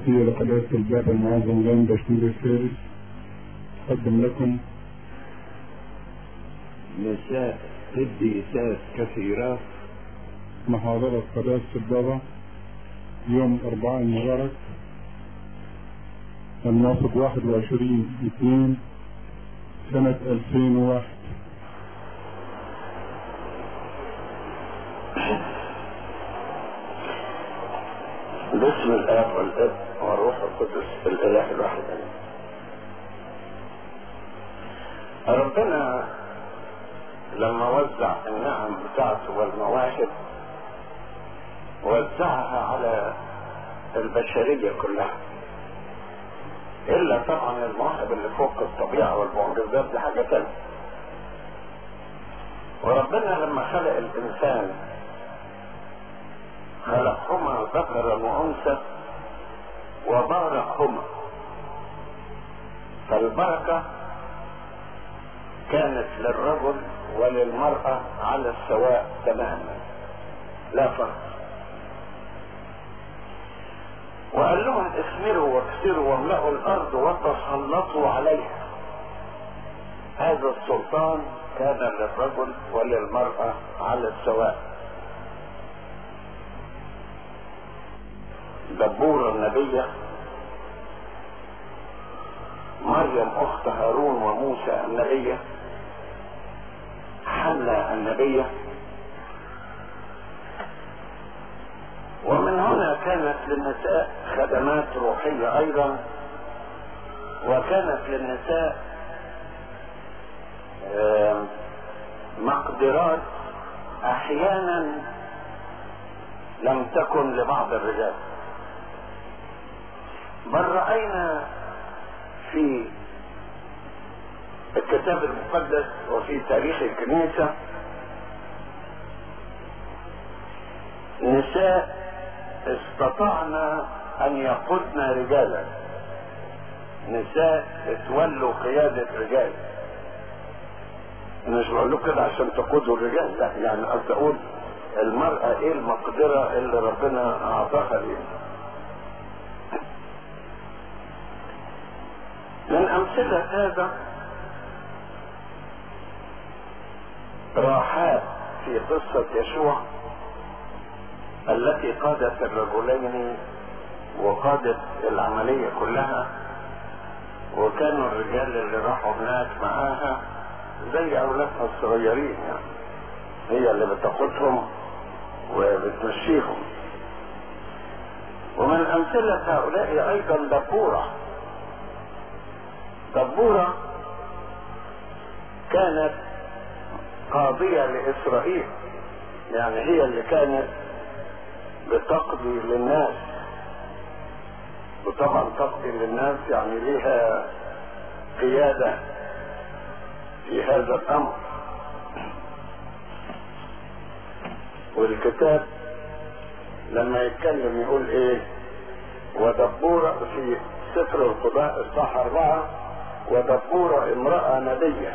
القداسية لقداسة البابا المعظم جان بشنود الثالث أقدم لكم نساء قديسات كثيرات محاضرة قداسة البابا يوم 4 المبارك الموافق 21/2 سنة 2001. باسم الآب والابن والروح القدس الإله الواحد. ربنا لما وزع النعم بتاعته والمواهب وزعها على البشرية كلها، إلا طبعا المواهب اللي فوق الطبيعة والمعجزات دي حاجة تانية. وربنا لما خلق الإنسان خلقهما ذكرا وأنثى وباركهما، فالبركة كانت للرجل وللمرأة على السواء تماما لا فرق. وقال لهم اثمروا واكثروا واملأوا الأرض وتسلطوا عليها. هذا السلطان كان للرجل وللمرأة على السواء. دبورة النبية، مريم أخت هارون وموسى النبية، حنا النبية. ومن هنا كانت للنساء خدمات روحية أيضا، وكانت للنساء مقدرات أحيانا لم تكن لبعض الرجال. بل رأينا في الكتاب المقدس وفي تاريخ الكنيسة نساء استطعنا أن يقودن رجالا، نساء اتولوا قيادة رجال. مش بقول لكم كده عشان تقودوا الرجال، لا، يعني قصدي أقول المرأة ايه المقدرة اللي ربنا أعطاها ليها. من أمثلة هذا راحات في قصة يشوع التي قادت الرجلين وقادت العملية كلها، وكانوا الرجال اللي راحوا هناك معاها زي أولادها الصغيرين، يعني هي اللي بتاخدهم وبتمشيهم. ومن أمثلة هؤلاء أيضا دبورة كانت قاضية لإسرائيل، يعني هي اللي كانت بتقضي للناس، وطبعا تقضي للناس يعني لها قيادة في هذا الأمر. والكتاب لما يتكلم يقول ايه؟ ودبورة في سفر القضاء اصحاح 4، ودبورة امرأة نبية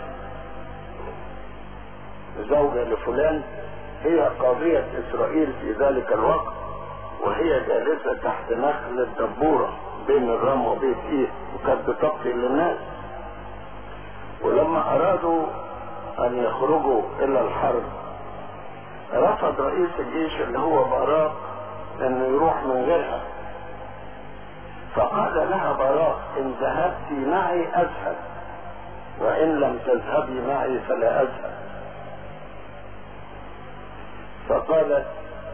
زوجة لفلان هي قاضية إسرائيل في ذلك الوقت، وهي جالسة تحت نخل الدبورة بين الرم وبيت إيه، وكانت بتقضي للناس. ولما أرادوا أن يخرجوا إلى الحرب رفض رئيس الجيش اللي هو باراق أنه يروح من غيرها، فقال لها باراق إن ذهبت معي أذهب، وإن لم تذهبي معي فلا أذهب. فقالت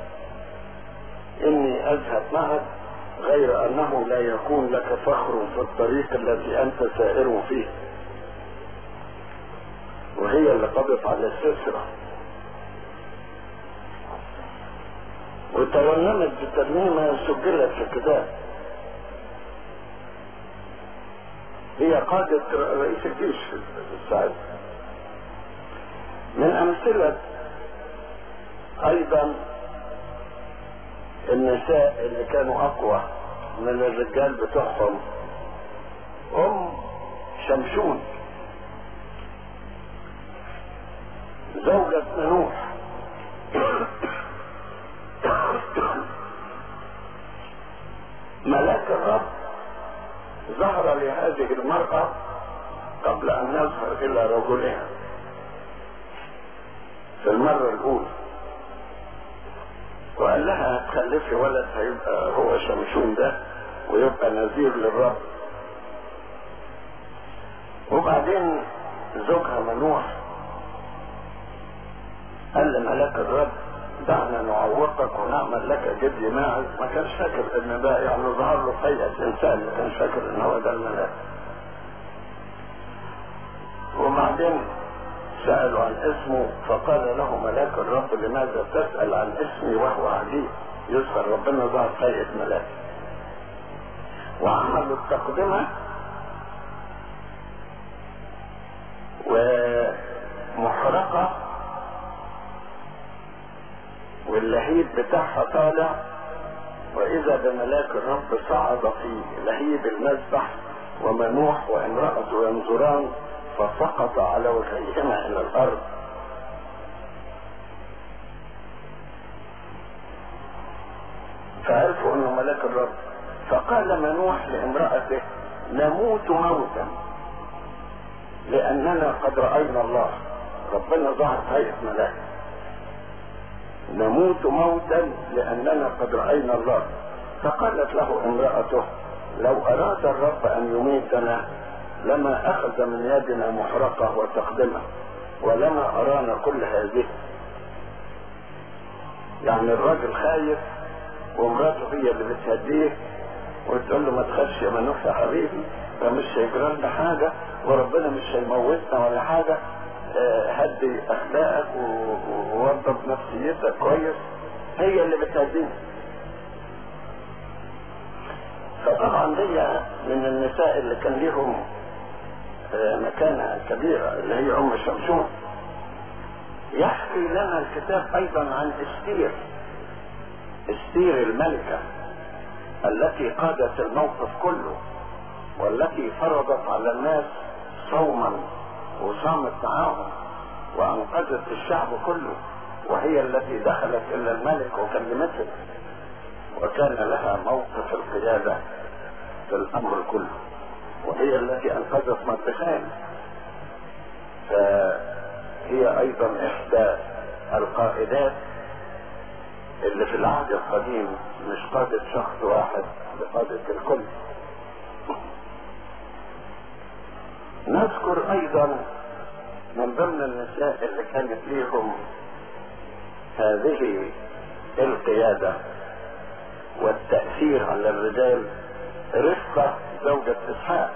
إني أذهب معك، غير أنه لا يكون لك فخر في الطريق الذي أنت سائر فيه. وهي اللي قضت على السسرة وترنمت بترنيمة سجلت في الكتاب. هي قادة رئيس الجيش السعيد. من أمثلة أيضا النساء اللي كانوا أقوى من الرجال بتوعهم شمشون زوجة نوح. ملاك الرب ظهر لهذه المرأة قبل ان يظهر الى رجلها في المرة الاولى، وقال لها هتخلفي ولد هيبقى هو شمشون ده ويبقى نذير للرب. وبعدين زوجها منوح قال لملاك الرب دعنا نعوقك ونعمل لك جدي ماعز. ما كانش فاكر ان ده يعني ظهر له هيئة انسان، ما كانش فاكر ان هو ده الملاك. وبعدين سألوا عن اسمه فقال له ملاك الرب لماذا تسأل عن اسمي وهو عجيب؟ يظهر ربنا ظهر هيئة ملاك. وعملوا التقدمة ومحرقة واللهيب بتاعها طالع، واذا بملاك الرب صعد في لهيب المذبح ومنوح وامرأته ينظران فسقط على وجهيهما الى الارض. فعرفوا انه ملاك الرب. فقال منوح لامرأته نموت موتا لاننا قد رأينا الله. ربنا ظهر هيئة ملاك. نموت موتا لاننا قد رأينا الله. فقالت له امرأته لو اراد الرب ان يميتنا لما اخذ من يدنا محرقة وتقدمة ولما ارانا كل هذه. يعني الراجل خايف ومراته هي اللي بتهديه وتقول له ما تخافش يا منوح يا حبيبي، ده مش هيجرى لنا حاجة وربنا مش هيموتنا ولا حاجة، هدي اخلاقك ووضب نفسيتك كويس. هي اللي بتهديه. فطبعا دي من النساء اللي كان ليهم مكانة كبيرة اللي هي ام شمشون. يحكي لنا الكتاب ايضا عن استير الملكة التي قادت الموقف كله والتي فرضت على الناس صوما وصامت معاهم وانقذت الشعب كله، وهي التي دخلت الى الملك وكلمته وكان لها موقف القيادة في الامر كله، وهي التي انقذت مردخاي. فهي ايضا احدى القائدات اللي في العهد القديم، مش قادة شخص واحد بقادة الكل. نذكر ايضا من ضمن النساء اللي كانت ليهم هذه القيادة والتأثير على الرجال رفقة زوجة اسحاق.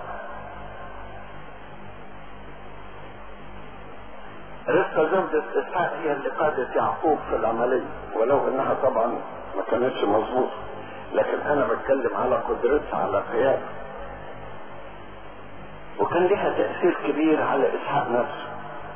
رفقة زوجة اسحاق هي اللي قادت يعقوب في العملية، ولو انها طبعا ما كانتش مظبوطة، لكن انا بتكلم على قدرتها على قيادة. وكان لها تأثير كبير على اسحاق نفسه.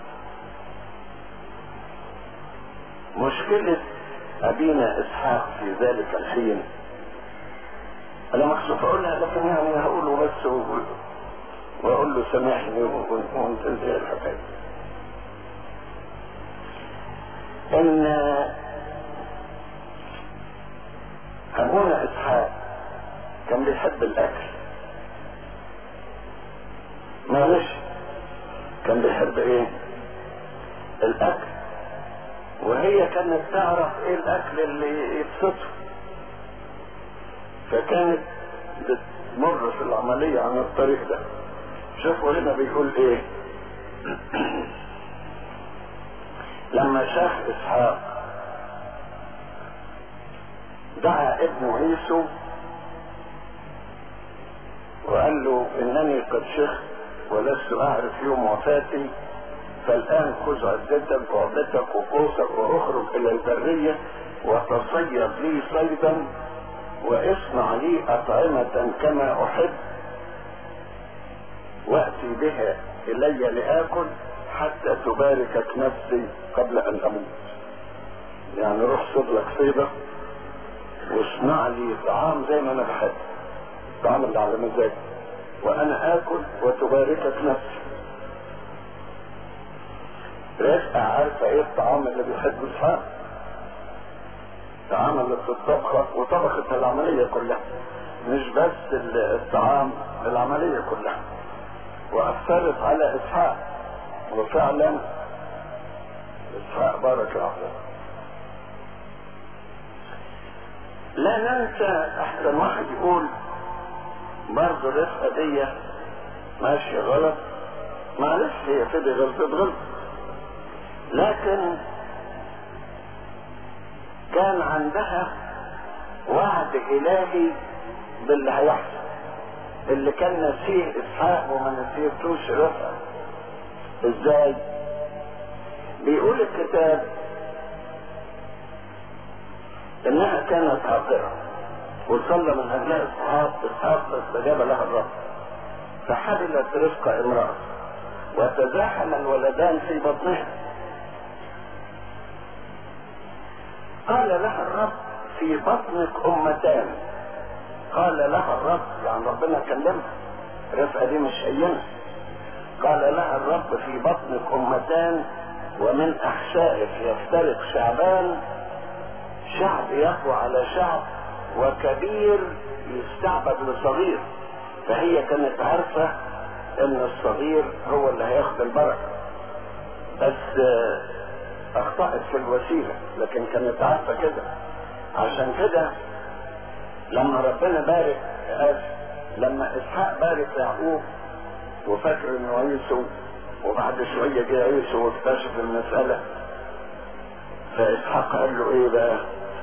مشكلة ابينا اسحاق في ذلك الحين انا مكسوف اقولها، لكن يعني هقوله بس واقول له سامحني وانتهي الحكاية. ان ابونا اسحاق كان بيحب الاكل. معلش كان بيحب ايه؟ الاكل. وهي كانت تعرف ايه الاكل اللي يبسطه، فكانت بتمر في العملية عن الطريق ده. شوفوا هنا بيقول ايه. لما شاف اسحاق دعا ابنه عيسو وقال له انني قد شخت ولست اعرف يوم وفاتي، فالان خذ عدتك وعدتك وقوسك واخرج الى البرية وتصيد لي صيدا واصنع لي اطعمة كما احب واتي بها الي لاكل حتى تباركك نفسي قبل ان اموت. يعني روح صد لك صيدة واصنع لي طعام زي ما انا بحب، الطعام اللي على مزاجي، وانا اكل وتباركك نفسي. رفقة عارفة ايه الطعام اللي بيحبه اسحاق، الطعام اللي بتطبخه وطبخت العملية كلها. مش بس الطعام، العملية كلها، وأثرت على إسحاق. وفعلا إسحاق بارك العقل. لا ننسى أحسن واحد يقول برضه رفقة دي ماشية غلط، معلش هي تبقى غلط، لكن كان عندها وعد إلهي باللي هيحصل، اللي كان نسيه إسحاق وما نسيتوش رفقة. ازاي؟ بيقول الكتاب انها كانت عاقرة وصلى من اجلها اسحاق فاستجاب لها الرب، فحملت رفقة امرأة وتزاحم الولدان في بطنها. قال لها الرب في بطنك امتان. قال لها الرب، يعني ربنا كلمها، رفقة دي مش هينة. قال لها الرب في بطنك امتان ومن احشائك يفترق شعبان، شعب يقوى على شعب وكبير يستعبد لصغير. فهي كانت عارفة ان الصغير هو اللي هياخد البركة، بس اخطأت في الوسيلة، لكن كانت عارفة كده. عشان كده لما ربنا بارك لما اسحاق بارك يعقوب وفاكر انه عيسو، وبعد شوية جه عيسو واكتشف المسألة، فاسحاق قال له ايه بقى؟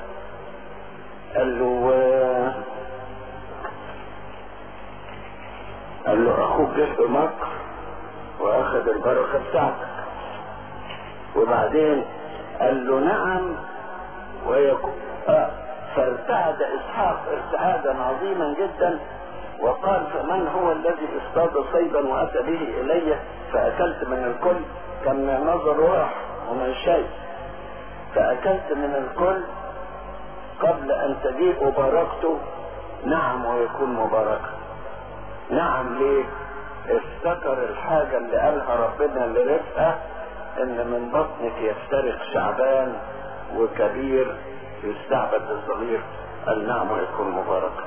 قال له اخوك جه بمكر واخذ البركة بتاعتك. وبعدين قال له نعم ويكون فارتعد اسحاق ارتعادا عظيما جدا، وقال فمن هو الذي اصطاد صيدا واتى به الي فاكلت من الكل؟ كان نظر واحد ومن شيء، فاكلت من الكل قبل ان تجيء باركته. نعم ويكون مباركا. نعم ليه؟ افتكر الحاجة اللي قالها ربنا لرفقة، ان من بطنك يفترق شعبان وكبير يستعبد الصغير. قال نعم ويكون مباركا.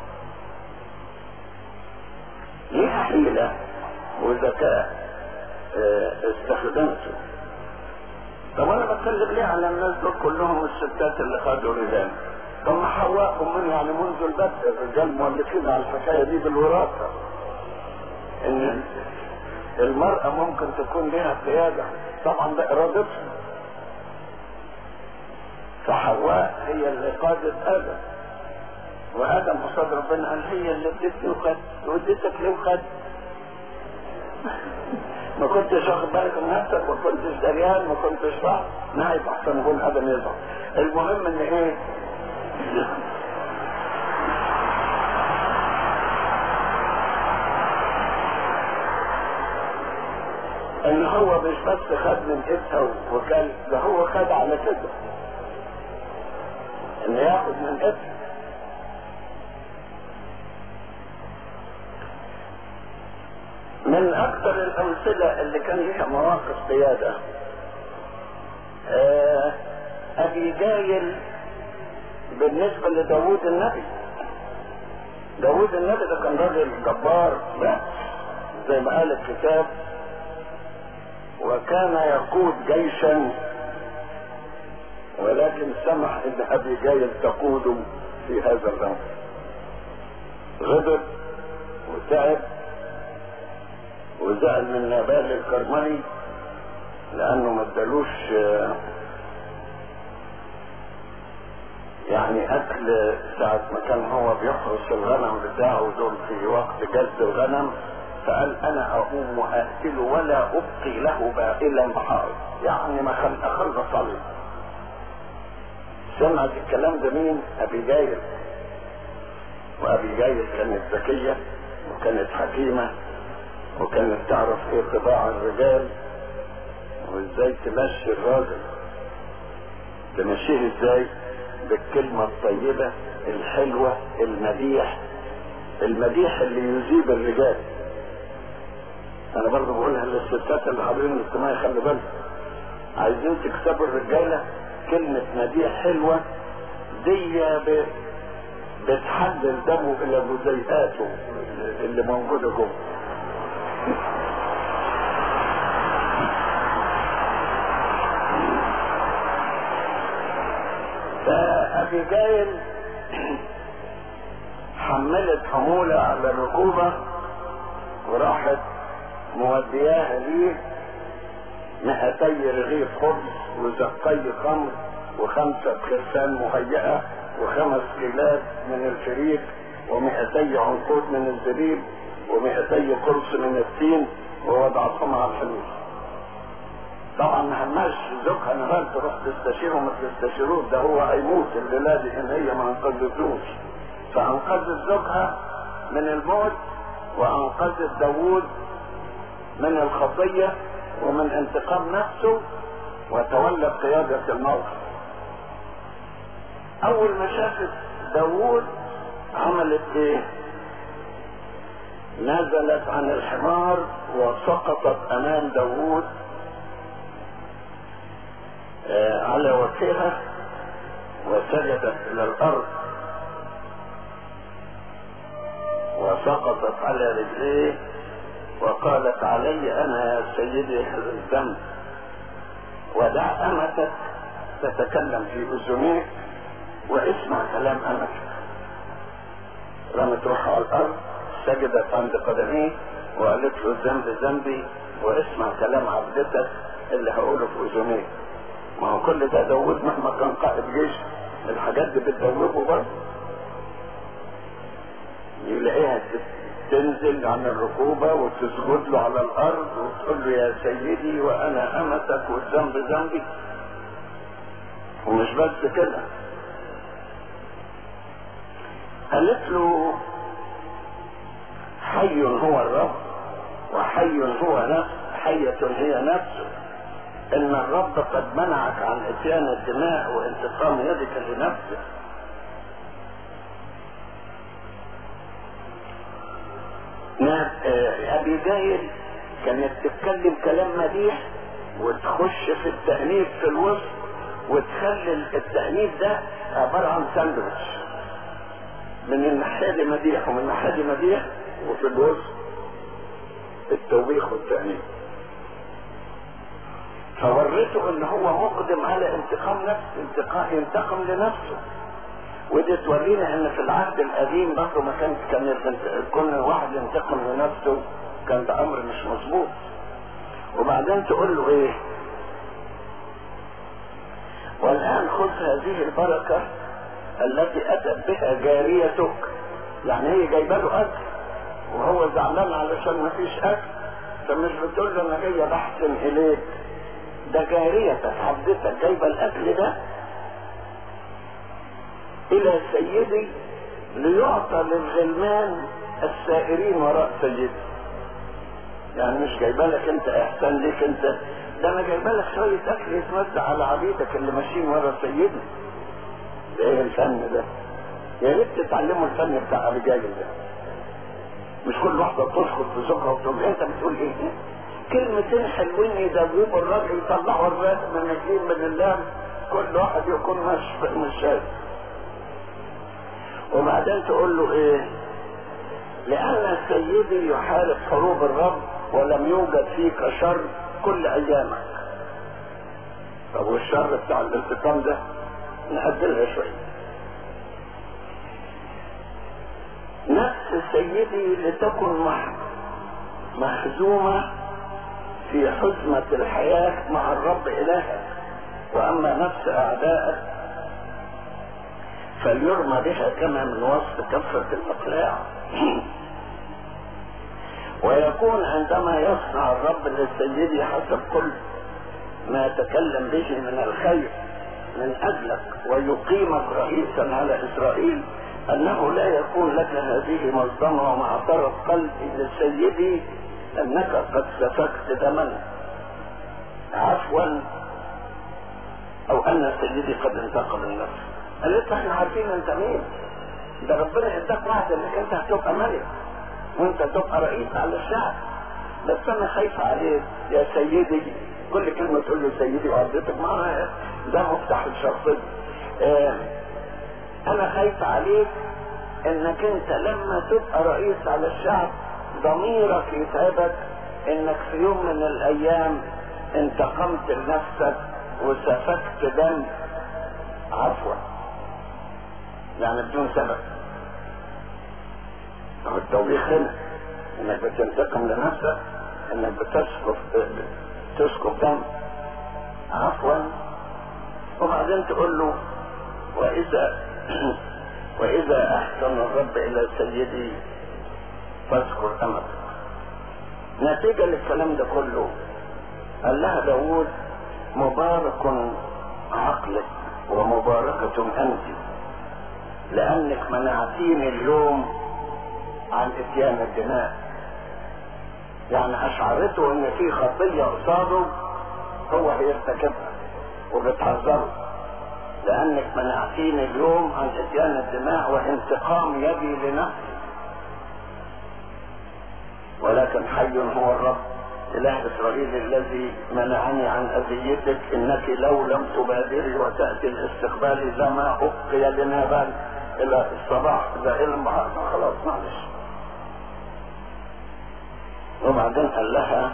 ليها حيلة وذكاء استخدمته. طب انا بتكلم ليه على الناس دول كلهم الستات اللي خدوا رجال؟ طب ما حواء من يعني منذ البدء الرجال مؤلفين على الحكايه دي بالوراثه، ان المراه ممكن تكون لها قياده، طبعا ده ارادتها. فحواء هي اللي قادت ادم، وادم قصاد ربنا قال هي اللي ادتني وخد، واديتك ليه وخد؟ ما كنتش واخد بالك من نفسك، ما كنتش دريان، ما كنتش صح، نايب احسن يكون ادم يظهر. المهم ان ايه؟ ان هو مش بس خد من ايدها وكان، ده هو خد على كده ان ياخد من ايدها. من اكثر الامثله اللي كان لها مواقف قياده ابي جايل بالنسبه لداوود النبي. داوود النبي ده كان راجل جبار، لا زي ما قال الكتاب وكان يقود جيشا، ولكن سمح ان ابي جايل تقوده في هذا الامر. غضب وتعب وزعل من نابال الكرملي لانه ما ادالوش يعني اكل ساعة ما كان هو بيحرس الغنم بتاعه دول في وقت جلد الغنم، فقال انا اقوم واقتل ولا ابقي له بائلا بحائط، يعني ما اخلص عليه. سمعت الكلام ده مين؟ ابي جايل. وابي جايل كانت ذكية وكانت حكيمة وكانت تعرف ايه طباع الرجال وازاي تمشي الراجل. تمشيه ازاي؟ بالكلمة الطيبة الحلوة المديح اللي يجيب الرجال. انا برضه بقولها للستات اللي حاضرين الاجتماع، خلي بالك عايزين تكسبوا الرجالة كلمة مديح حلوة دي بتحلل دمه الى جزيئاته اللي موجوده جوه. فأبيجايل حملت حمولة على الركوبة وراحت مودياها ليه 200 رغيف خبز وزقي خمر و5 خرفان مهيئة و5 كيلات من الفريق و200 عنقود من الزبيب و200 قرص من التين ووضعتهم على الحلول. طبعا ما هماش زوجها نهار تروح تستشيره ما تستشيروش، ده هو هيموت الليله دي ان هي ما انقذتوش. فانقذت زوجها من الموت وانقذت داوود من الخطيه ومن انتقام نفسه وتولت قياده الموقف. اول ما شافت داوود عملت ايه؟ نزلت عن الحمار وسقطت امام داوود على وجهها وسجدت الى الارض وسقطت على رجليه وقالت علي انا يا سيدي هذا الذنب ودع امتك تتكلم في اذنيك واسمع كلام امتك. رمت روحها على الارض سجدت عند قدميه وقالت له الذنب ذنبي واسمع كلام عبدتك اللي هقوله في اذنيك. ما هو كل ده داوود مهما كان قائد جيش الحاجات دي بتدوبه برضه. يلاقيها تنزل عن الركوبة وتسجد له على الارض وتقول له يا سيدي وانا امتك والذنب ذنبي. ومش بس كده، قالت له حي هو الرب وحي هو نفس حية هي نفسه ان الرب قد منعك عن اتيان الدماء وانتقام يدك لنفسك. أبيجايل كانت تتكلم كلام مديح وتخش في التأنيب في الوسط وتخلي التأنيب ده عبارة عن ساندويتش، من الناحية دي مديح ومن الناحية دي مديح وفي الوسط التوبيخ والتأنيب. فورته ان هو مقدم على انتقام نفسه، ينتقم لنفسه. ودي تورينا ان في العهد القديم برضه ما كان كل واحد ينتقم لنفسه كان ده امر مش مظبوط. وبعدين تقول له ايه؟ والان خذ هذه البركه التي اتت بها جاريتك. يعني هي جايبه له اكل وهو زعلان علشان ما فيش اكل، فمش بتقول له انا جايه بحسن اليك، ده جاريتك عبدتك جايبه الاكل ده الى سيدي ليعطى للغلمان السائرين وراء سيدي. يعني مش جايبه لك انت احسان ليك انت، ده انا جايبه لك شويه اكل يتوزع على عبيدك اللي ماشيين ورا سيدي. ده ايه الفن ده؟ يا ريت تتعلموا الفن بتاع ابيجايل ده. مش كل واحده تسقط في زوجها وتقول انت بتقول ايه؟ كلمتين حلوين يدوبوا الراجل يطلعوا الراس من الدين من الله، كل واحد يكون مش شايف. وبعدين تقول له ايه؟ لان سيدي يحارب حروب الرب ولم يوجد فيك شر كل ايامك. طب والشر بتاع الانتقام ده نعدلها شويه. نفس سيدي لتكن محزومه في حزمه الحياه مع الرب الهك، واما نفس اعدائك فليرمى بها كما من وسط كفة الأقلاع. ويكون عندما يصنع الرب للسيد حسب كل ما تكلم به من الخير من أجلك ويقيمك رئيسا على إسرائيل أنه لا يكون لك هذه مصدمة ومعطرة قلبي لسيدي أنك قد سفكت دما عفوا أو أن سيدي قد انتقم من نفسه. قالت احنا عارفين انت مين، ده ربنا اداك وعد انك انت هتبقى ملك وانت هتبقى رئيس على الشعب، بس انا خايفه عليك يا سيدي. كل كلمه تقول له سيدي وعدتك معاها ده مفتاح الشخصيه. انا خايفه عليك انك انت لما تبقى رئيس على الشعب ضميرك يتعبك انك في يوم من الايام انتقمت لنفسك وسفكت دم عفوا، يعني بدون سبب. او التوبيخ هنا انك بتنتقم لنفسك، انك تسكب دم عفوا، وبعدين تقول له واذا احسن الرب الى سيدي فاذكر امرك. نتيجة للكلام ده كله قال لها داود مبارك عقلك ومباركة انت لانك منعتيني اليوم عن اتيان الدماء. يعني اشعرته ان في خطية قصاده هو هيرتكبها وبتحذره، لانك منعتيني اليوم عن اتيان الدماء وانتقام يدي لنفسي، ولكن حي هو الرب اله اسرائيل الذي منعني عن اذيتك، انك لو لم تبادري وتاتي الاستقبال لما ابقي لنا بال الى الصباح الى النهار. خلاص معلش. وبعدين قال لها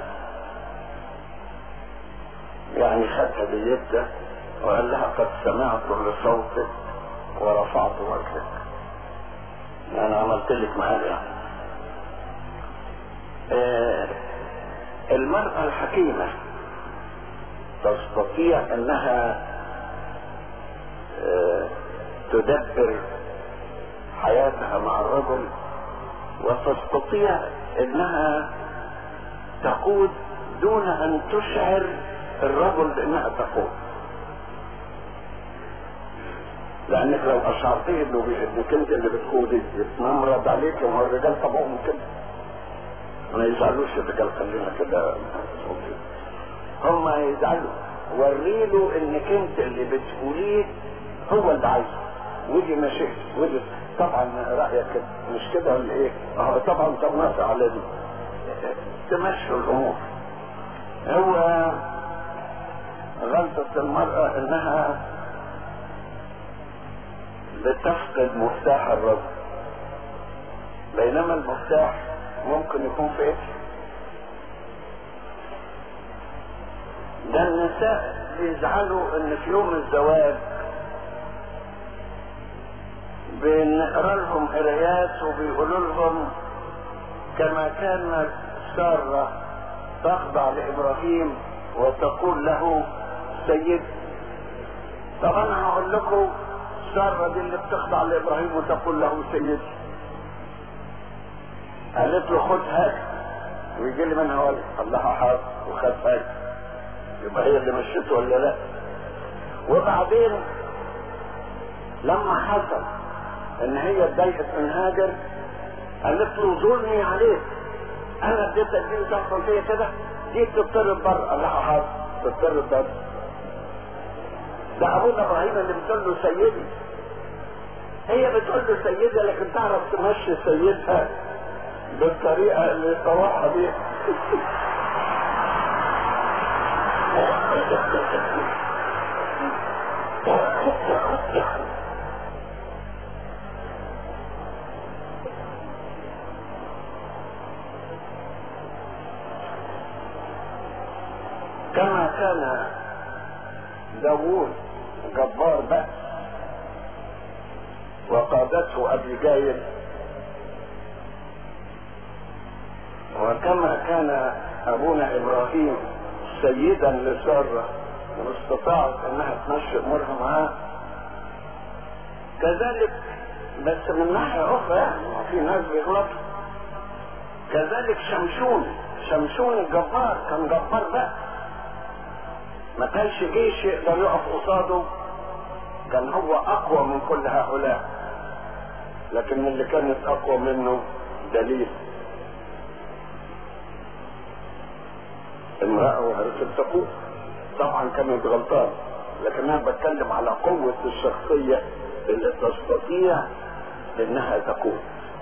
يعني خد هديتها وقال لها قد سمعت لصوتك ورفعت وجهك، يعني عملت لك معايا. المرأة الحكيمة تستطيع انها تدبر حياتها مع الرجل، وتستطيع انها تقود دون ان تشعر الرجل بانها تقود. لانك لو اشعرتيه انك انت اللي بتقودي يتنمرض عليك، وهو الرجال طبعهم كده ما يزعلوش الرجال، خلينا كده هم يزعلوا. وريله انك انت اللي بتقوليه هو اللي عايزه، ودي ماشي ودي طبعا رايك كده مش كده ولا ايه؟ طبعا طب على دي تمشي الامور. هو غلطة المرأة انها بتفقد مفتاح الرجل، بينما المفتاح ممكن يكون في ايدها. ده النساء بيزعلوا ان في يوم الزواج بنقرا لهم قرايات وبيقولوا لهم كما كانت سارة تخضع لابراهيم وتقول له سيد. طب انا هقول لكم سارة دي اللي بتخضع لابراهيم وتقول له سيد، قالت له خد هاك ويجي لي منها ولد، الله حاضر وخد هاك، يبقى هي اللي مشيته ولا لا؟ وبعدين لما حصل ان هي اتضايقت من هاجر قالت له ظلمي عليك، انا اديتك دي وتحصل فيا كده، دي تضطرب بره. الله حاضر تضطرب بره. ده ابونا ابراهيم اللي بتقول له سيدي، هي بتقول له سيدي لكن تعرف تمشي سيدها بالطريقة اللي طوعها بيها. كما كان داوود جبار بأس وقادته أبيجايل، وكما كان أبونا إبراهيم سيدا لسارة واستطاعت أنها تمشي أمورها معاه، كذلك بس من ناحية أخرى يعني في ناس بيغلطوا. كذلك شمشون الجبار كان جبار بقى، ما كانش جيش يقدر يقف قصاده، كان هو أقوى من كل هؤلاء، لكن اللي كانت أقوى منه دليل امرأة وعرفت تقود. طبعا كانت غلطان، لكن انا بتكلم على قوة الشخصية اللي تستطيع انها تقود.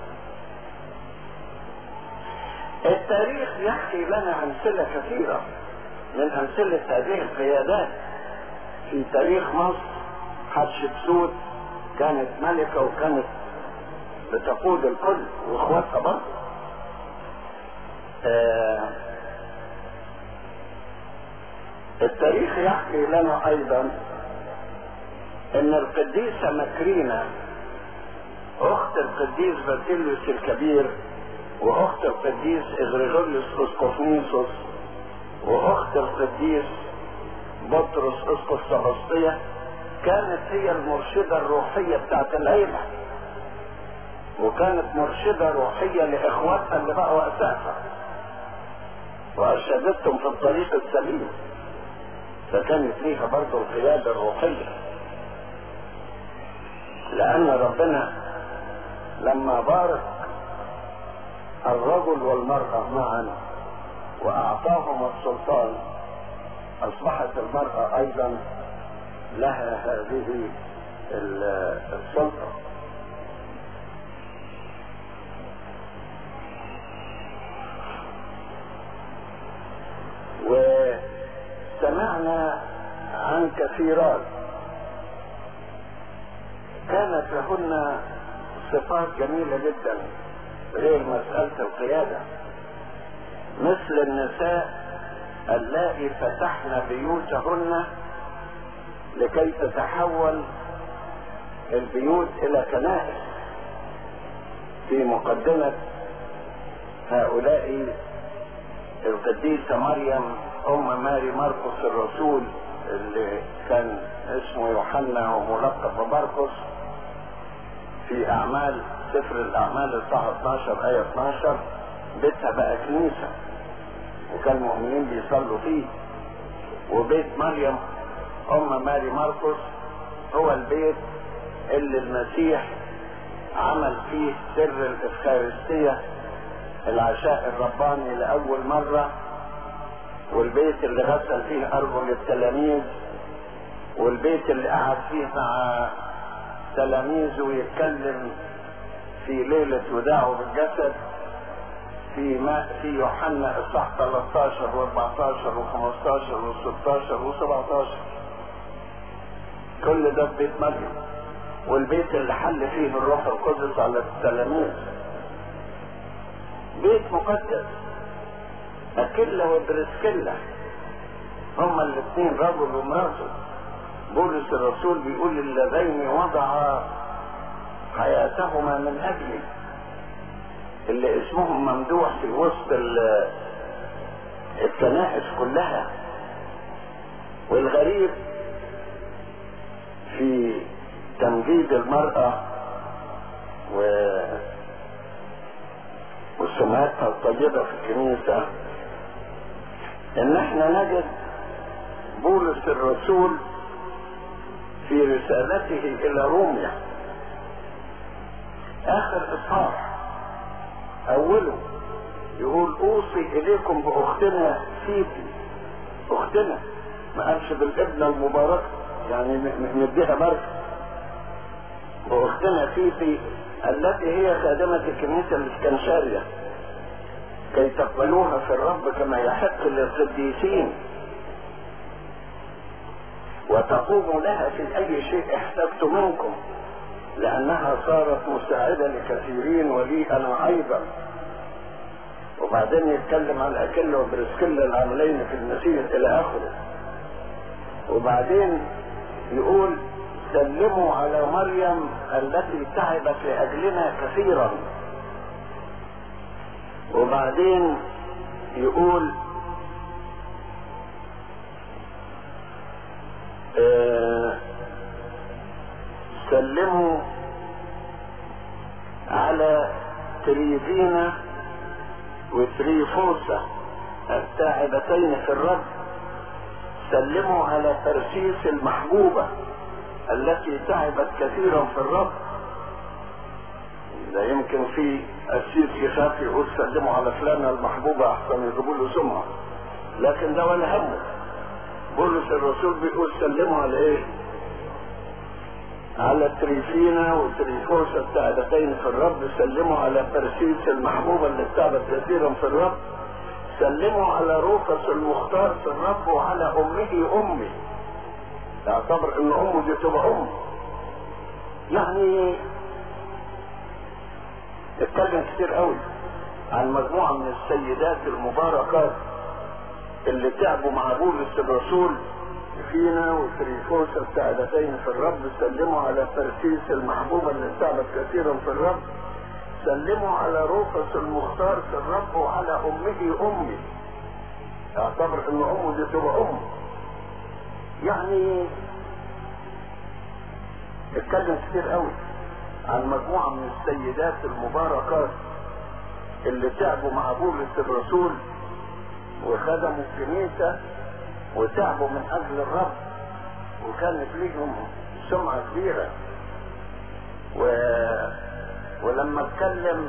التاريخ يحكي لنا امثلة كثيرة من امثلة هذه القيادات. في تاريخ مصر حتشبسوت كانت ملكة وكانت بتقود الكل واخواتها برضه. التاريخ يحكي لنا ايضا ان القديسة مكرينة اخت القديس باسيليوس الكبير واخت القديس اغريغوريوس اسقف نيسوس واخت القديس بطرس اسقف سبسطية كانت هي المرشدة الروحية بتاعت العيلة، وكانت مرشدة روحية لاخواتها اللي بقوا اساسا وارشدتهم في الطريق السليم، فكانت ليها برضه القيادة الروحية. لان ربنا لما بارك الرجل والمرأة معا واعطاهم السلطان اصبحت المرأة ايضا لها هذه السلطة. وسمعنا عن كثيرات كانت لهن صفات جميلة جدا غير مسألة القيادة، مثل النساء اللائي فتحن بيوتهن لكي تتحول البيوت الى كنائس. في مقدمة هؤلاء القديسة مريم ام ماري مرقس الرسول اللي كان اسمه يوحنا وملقب بمرقس، في اعمال سفر الاعمال الصحة 12 آية 12 بيتها بقى كنيسة وكان المؤمنين بيصلوا فيه. وبيت مريم ام ماري مرقس هو البيت اللي المسيح عمل فيه سر الافخارستية العشاء الرباني لأول مرة، والبيت اللي غسل فيه أرجل التلاميذ، والبيت اللي قعد فيه مع تلاميذه ويتكلم في ليلة وداعه بالجسد في يوحنا اصحاح 13 و14 و15 و16 و17. كل ده في بيت مريم، والبيت اللي حل فيه الروح القدس على التلاميذ بيت مقدس. أكيلا وبرسكيلا هما الاثنين رجل ومراته. بولس الرسول بيقول اللذين وضع حياتهما من أجلي، اللي اسمهم ممدوح في وسط الكنائس كلها. والغريب في تمجيد المرأة وسمعتها الطيبة في الكنيسة ان احنا نجد بولس الرسول في رسالته الى روميا اخر اصحاح اوله يقول اوصي اليكم باختنا فيبي. اختنا ما قالش بالابنة المباركة يعني نديها بركة. واختنا فيبي التي هي خادمة الكنيسة الاسكنشارية كي تقبلوها في الرب كما يحق للقديسين وتقوموا لها في اي شيء احتجت منكم، لانها صارت مساعدة لكثيرين ولي انا ايضا. وبعدين يتكلم عن اكيلا وبرسكيلا العاملين في المسيح الى اخره. وبعدين يقول سلموا على مريم التي تعبت لاجلنا كثيرا. وبعدين يقول سلموا على تريفينا وتريفوسا التاعبتين في الرب. سلموا على ترسيس المحبوبة التي تعبت كثيرا في الرب. لا يمكن في أسيس يخاف يقول سلموا على فلانة المحبوبة احسن يجيبوا له سمعة، لكن ده ولا همه. بولس الرسول بيقول سلموا على ايه؟ على تريفينا وتريفوسا التعبتين في الرب. سلموا على ترسيس المحبوبة اللي تعبت كثيرا في الرب. سلموا على روفس المختار في الرب وعلى امي. اعتبر ان امه دي تبقى يعني اتكلم كتير قوي عن مجموعة من السيدات المباركات اللي تعبوا مع بولس الرسول، فينا وفريفوس السعادتين في الرب، سلموا على فرسيس المحبوبة اللي تعبت كثيرا في الرب، سلموا على روفس المختار في الرب، وعلى امي اعتبر ان امه دي تبقى امه. يعني اتكلم كتير قوي عن مجموعة من السيدات المباركات اللي تعبوا مع بولس الرسول وخدموا الكنيسة وتعبوا من اجل الرب، وكانت ليهم سمعة كبيرة. ولما اتكلم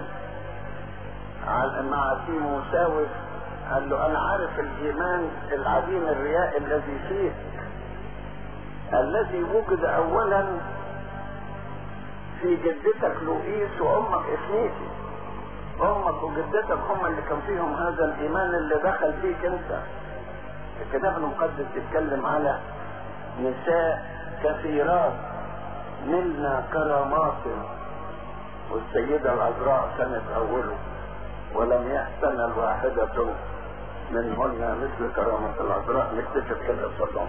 مع تيموثاوس قال له انا عارف الايمان العديم الرياء الذي فيك، الذي وجد اولا في جدتك لوئيس وامك افنيتي. امك وجدتك هم اللي كان فيهم هذا الايمان اللي دخل فيك انت. الكتاب المقدس يتكلم على نساء كثيرات نلنا كرامات، والسيدة العذراء كانت اوله، ولم يحسن الواحدة منهن مثل كرامة العذراء. نكتشف كده الصدام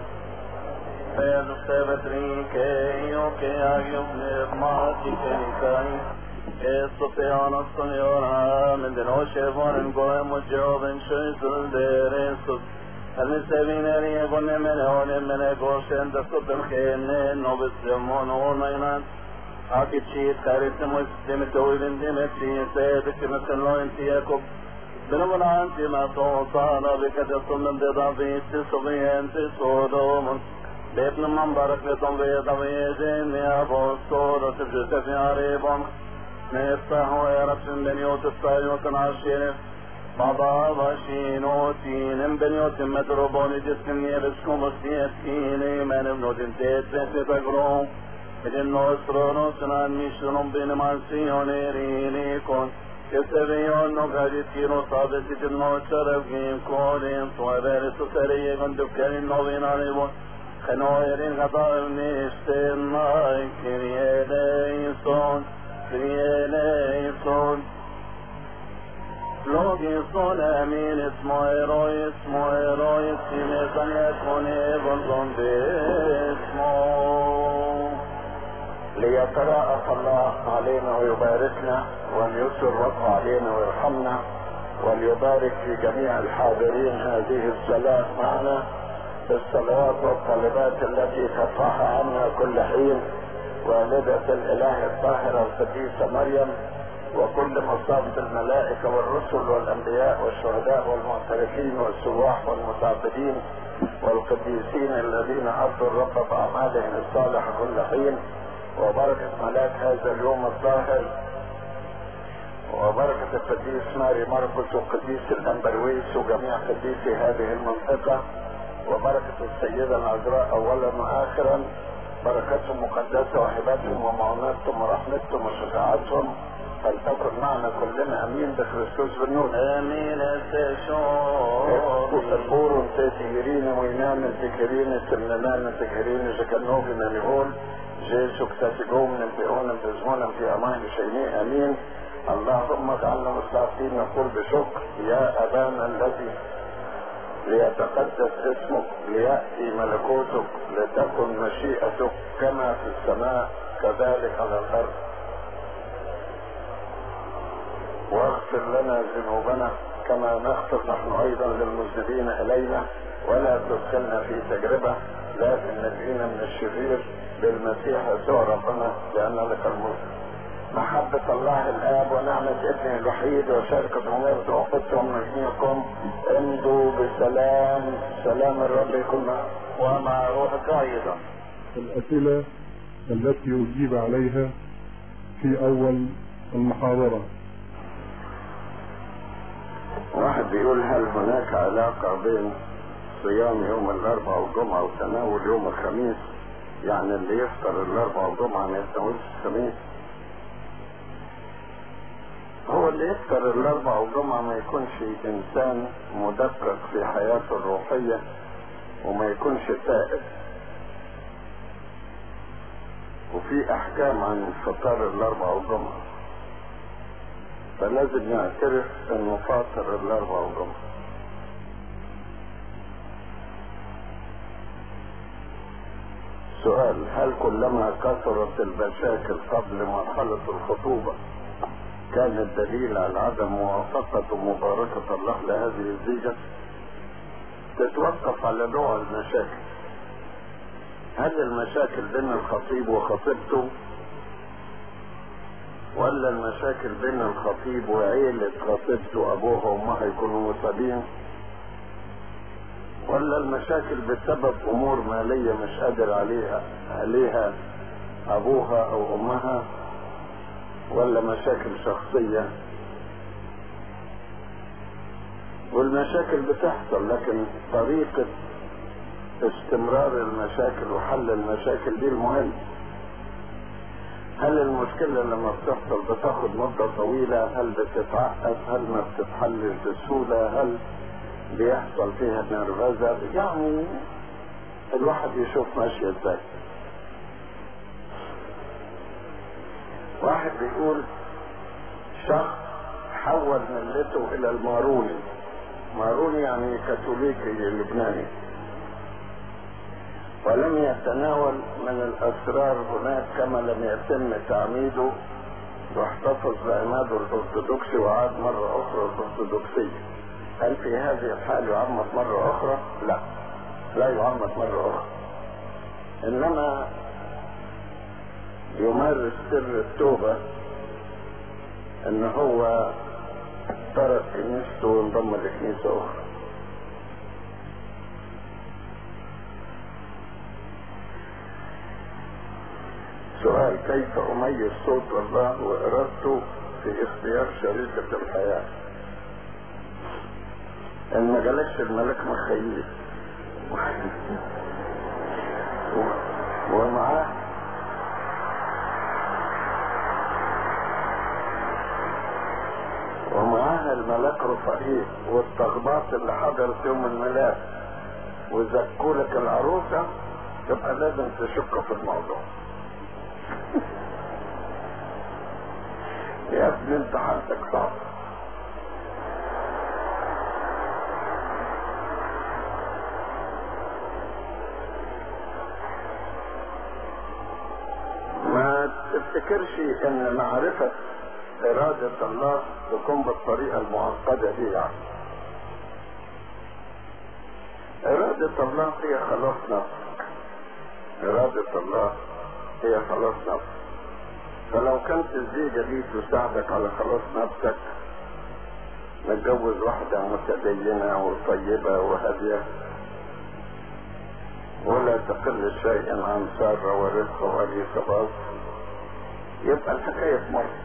Akit shit karitsim o sistemi të ujvin dimetri se edhe që me sëllojnë të Jakub Benuvan të me to sana ve këtë sunën dhe dhavi të sovjen të sodomën Bep në mambarak ve ton ve dhavi e gjeni apostolë të gjithë të aribon Ne staho e rapsin benjotë stajotën ashire Baba vashinotin benjotin me të roboni gjithë njërës kumës tjetëkini Menim notin të të të gronë Per il nostro non sarà missionon bene mansione con che se veiono gaditino sabe si del nostro ravgin con tu avere su serie con dukkani novinare von khanoirin gadar niste mai krieleison Login son amin ismo eroi sine zanya kone von ismo ليتراءف الله علينا ويباركنا وان يسر رفع علينا ويرحمنا وليبارك في جميع الحاضرين هذه الصلاة معنا في الصلوات والطلبات التي ترفعها عنا كل حين والدة الاله الطاهرة القديسة مريم وكل مصابة الملائكة والرسل والانبياء والشهداء والمعترفين والسواح والمتعبدين والقديسين الذين عبدوا الرب بأعمالهم الصالحة كل حين وبركة ملاك هذا اليوم الظاهر وبركة القديس ماري مرقس والقديس الأنبرويس وجميع قديسي هذه المنطقة وبركة السيدة العذراء أولا وآخرا بركتهم مقدسة وهباتهم ومعوناتهم ورحمتهم وشفاعتهم فلتكن معنا كلنا أمين بخريستوس بالنور آمين التشور وتقول تتهيرين وينام التكرين سمنان التكرين جكنوبنا نقول جيسو كتاتيقوم نبئون بزمونا في أمان شيء أمين اللهم اجعلنا مستعفين نقول بشكر يا أبانا الذي ليتقدس اسمك ليأتي ملكوتك لتكن مشيئتك كما في السماء كذلك على الأرض واغفر لنا ذنوبنا كما نغفر نحن أيضا للمذنبين إلينا ولا تدخلنا في تجربة لكن نجينا من الشرير بالمسيح يسوع ربنا لأن لك الملك محبة الله الآب ونعمة ابنه الوحيد وشركة عمرته وقدسهم نجميكم امضوا بسلام سلام الرب يكون معكم ومع روحك أيضا. الأسئلة التي أجيب عليها في أول المحاضرة. واحد بيقول هل هناك علاقة بين صيام يوم الأربعاء والجمعة وتناول يوم الخميس؟ يعني اللي يفطر الأربعاء والجمعة ما يتناولش الخميس؟ هو اللي يفطر الأربعاء والجمعة ما يكونش إنسان مدقق في حياته الروحية وما يكونش تائب. وفي أحكام عن فطار الأربعاء والجمعة فلازم يعترف انه فاطر الاربع والجمعة. سؤال: هل كلما كثرت المشاكل قبل مرحلة الخطوبة كان الدليل على عدم موافقة ومباركة الله لهذه الزيجة؟ تتوقف على نوع المشاكل. هل المشاكل بين الخطيب وخطيبته، ولا المشاكل بين الخطيب وعيلة خطيبته أبوها وأمها يكونوا مصابين، ولا المشاكل بسبب أمور مالية مش قادر عليها أبوها أو أمها، ولا مشاكل شخصية. والمشاكل بتحصل، لكن طريقة استمرار المشاكل وحل المشاكل دي المهم. هل المشكلة لما بتحصل بتاخد مدة طويلة؟ هل بتتعقد؟ هل ما بتتحلش بسهولة؟ هل بيحصل فيها نرفزة؟ يعني الواحد يشوف ماشي ازاي. واحد بيقول شخص حول ملته الى الماروني. ماروني يعني كاثوليكي لبناني، ولم يتناول من الاسرار هناك كما لم يتم تعميده، واحتفظ بعماده الارثوذكسي وعاد مرة اخرى الارثوذكسية. هل في هذه الحال يعمد مرة اخرى؟ لا، لا يعمد مرة اخرى، انما يمارس سر التوبة ان هو ترك كنيسته وانضم لكنيسة اخرى. سؤال: كيف اميز صوت الله وارادته في اختيار شريكة الحياة؟ ان ما جالكش الملك مخيل ومعاها الملاك رفائيل والتخباط اللي حضرت يوم الميلاد وزكولك العروسة، تبقى لازم تشك في الموضوع. يا ابني انت حالتك صعب. ما تفتكرش ان معرفة ارادة الله تكون بالطريقة المعقدة دي. يعني ارادة الله هي خلاص نفسك. ارادة الله هي خلاص نفسك. فلو كانت الزيجة دي تساعدك على خلاص نفسك، نتجوز واحدة متدينة وطيبة وهادية ولا تقل شيئا عن سارة ورزق وإليصابات، يبقى الحكاية في مرة.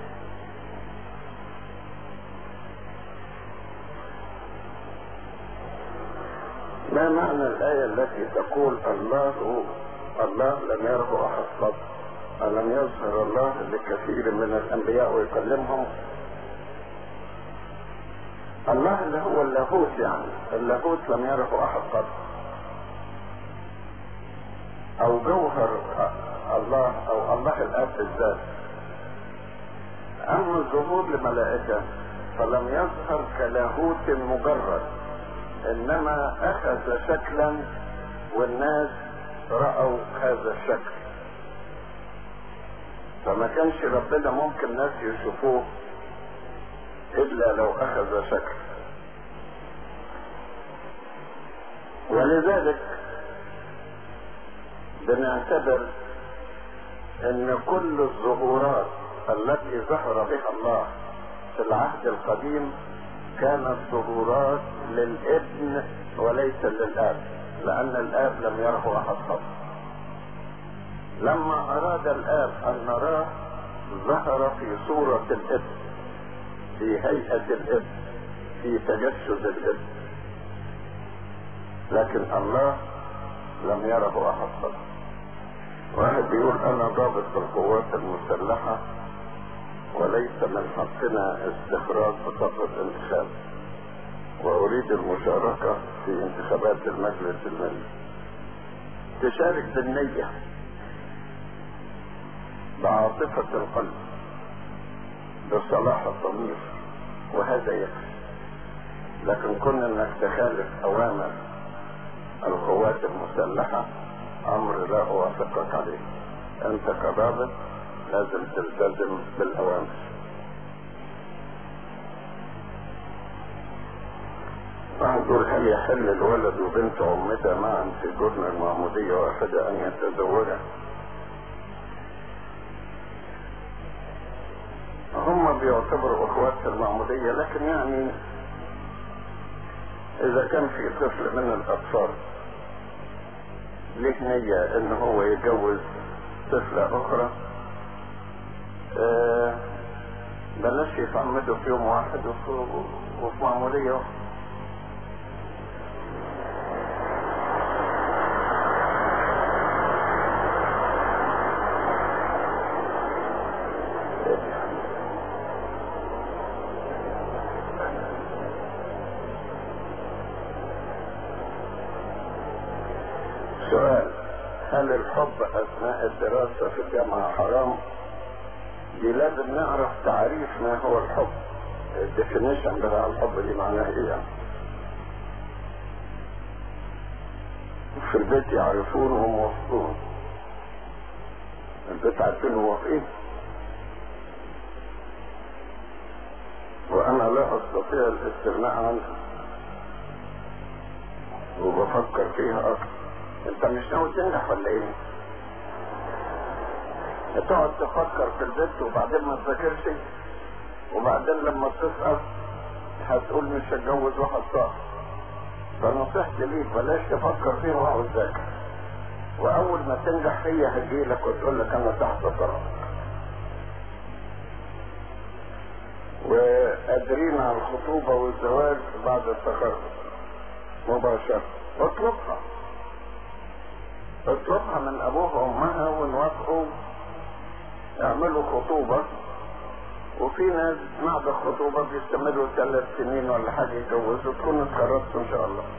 ما معنى الآية التي تقول الله لم يره أحد قط؟ ألم يظهر الله لكثير من الأنبياء ويكلمهم؟ الله اللي هو اللاهوت، يعني اللاهوت لم يره أحد قط، أو جوهر الله أو الله الآب بالذات. أما الظهور لملائكة فلم يظهر كلاهوت مجرد، إنما أخذ شكلا والناس رأوا هذا الشكل، فما كانش ربنا ممكن الناس يشوفوه إلا لو أخذ شكل. ولذلك بنعتبر ان كل الظهورات التي ظهر بها الله في العهد القديم كانت ظهورات للابن وليس للاب، لان الاب لم يره احد قط. لما اراد الاب ان نراه ظهر في صورة الابن، في هيئة الابن، في تجسد الابن، لكن الله لم يره احد قط. واحد بيقول انا ضابط بالقوات المسلحة وليس من حقنا استخراج بطاقة انتخاب، واريد المشاركة في انتخابات المجلس الملكي. تشارك بالنية بعاطفة القلب، بصلاح الضمير، وهذا يكفي. لكن كون انك تخالف اوامر القوات المسلحة امر لا اوافقك عليه. انت كضابط لازم تلتزم بالاوامر. أقول هل يحل الولد وبنت عمتها معا في جرن المعمودية واحد أن يتزوجا؟ هم بيعتبروا اخوات في المعمودية، لكن يعني اذا كان في طفل من الاطفال ليه نية ان هو يتجوز طفلة اخرى، بلاش يتعمدوا في يوم واحد وفي معمودية. سؤال: هل الحب اثناء الدراسة في الجامعة حرام؟ دي لازم نعرف تعريف ما هو الحب، الديفينيشن بتاع الحب دي معناها ايه يعني. في البيت يعرفون وموافقون، البيت عارفين وموافقين، وانا لا استطيع الاستغناء عنها وبفكر فيها اكتر. انت مش ناوي تنجح ولا ايه؟ تقعد تفكر في البيت وبعدين ما تذاكرش، وبعدين لما تسقط هتقول مش هتجوز واحد صاحب. فنصيحتي ليك بلاش تفكر فيها واقعد ذاكر، واول ما تنجح هي هتجيلك وتقول لك انا تحت طرفك. وقادرين على الخطوبة والزواج بعد التخرج مباشرة. اطلبها من ابوها وامها ونوافقوا يعملوا خطوبة. وفي ناس بعد الخطوبة بيستمروا 3 سنين ولا حاجة يتجوزوا، تكون اتخرجتوا ان شاء الله.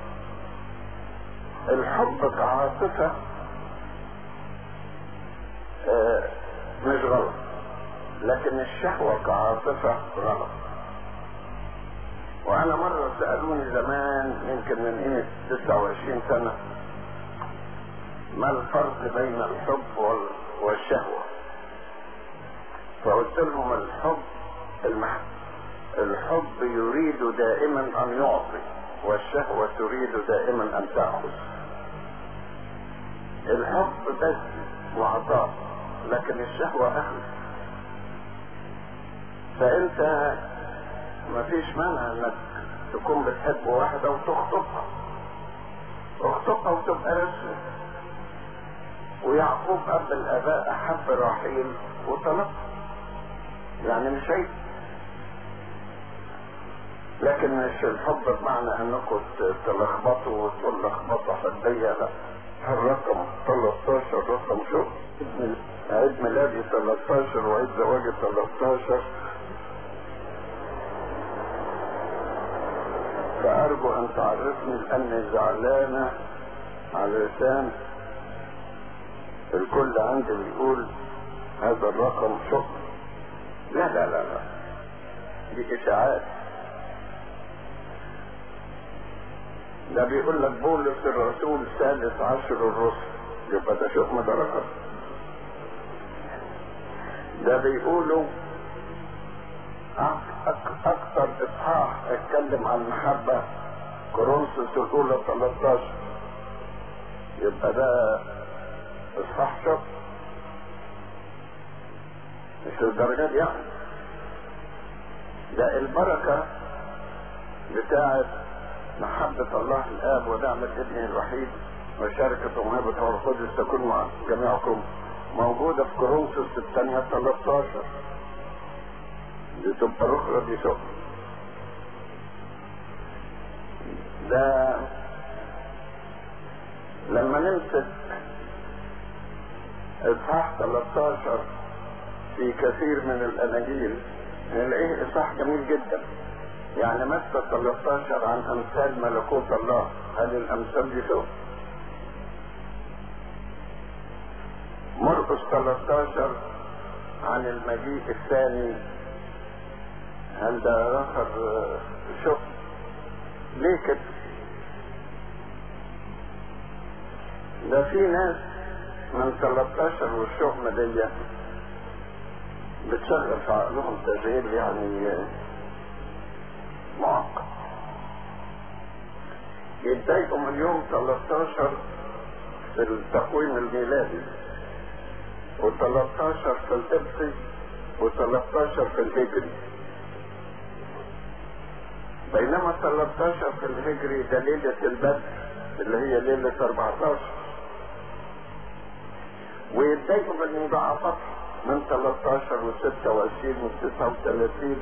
الحب كعاطفة مش غلط، لكن الشهوة كعاطفة غلط. وانا مرة سألوني زمان يمكن من قيمة 29 سنة ما الفرق بين الحب والشهوة، فقلت لهم الحب يريد دائما ان يعطي، والشهوة تريد دائما ان تأخذ. الحب بس وعطاء، لكن الشهوة اخذ. فانت مفيش مانع انك تكون بتحب واحدة وتخطبها وتبقى رسمي. ويعقوب اب الاباء احب راحيل وطلقها، يعني مش عيب. لكن مش الحب بمعنى انكم تلخبطوا وتقول لخبطه حديه، لا. الرقم 13 رقم شو؟ عيد ميلادي 13 وعيد زواجي 13، فارجو ان تعرفني لاني زعلانه على لسان الكل عندي بيقول هذا الرقم شو. لا لا لا لا، دي اشاعات. ده بيقول لك بولس الرسول 13 الرسل، يبقى ده شوف ده رقم. ده بيقولوا اكثر اصحاح اتكلم عن المحبة كورنثوس الاولى 13، يبقى ده اصحاح شوف، مش الدرجات يعني. ده البركة بتاعت محبة الله الآب ونعمة ابنه الوحيد وشركة ومهبة الروح القدس تكون مع جميعكم، موجودة في كورنثوس الثانية 13. دي تبقى الأخرى دي شوف. ده لما نمسك إصحاح 13 في كثير من الأناجيل نلاقيه إصحاح جميل جدا. يعني متى 13 عن أمثال ملكوت الله، هذه الأمثال دي شوف. مرقس 13 عن المجيء الثاني هل ده آخر شغل؟ ليه كده؟ ده في ناس من 13 والشغمة دي بتشغل في عقلهم تشغيل يعني معقد. يتضايقوا من يوم 13 في التقويم الميلادي، و13 في القبطي، و13 في الهجري، بينما 13 في الهجري ده ليلة البدر اللي هي ليلة 14، ويتضايقوا بالمضاعفات من 13 و26 و39،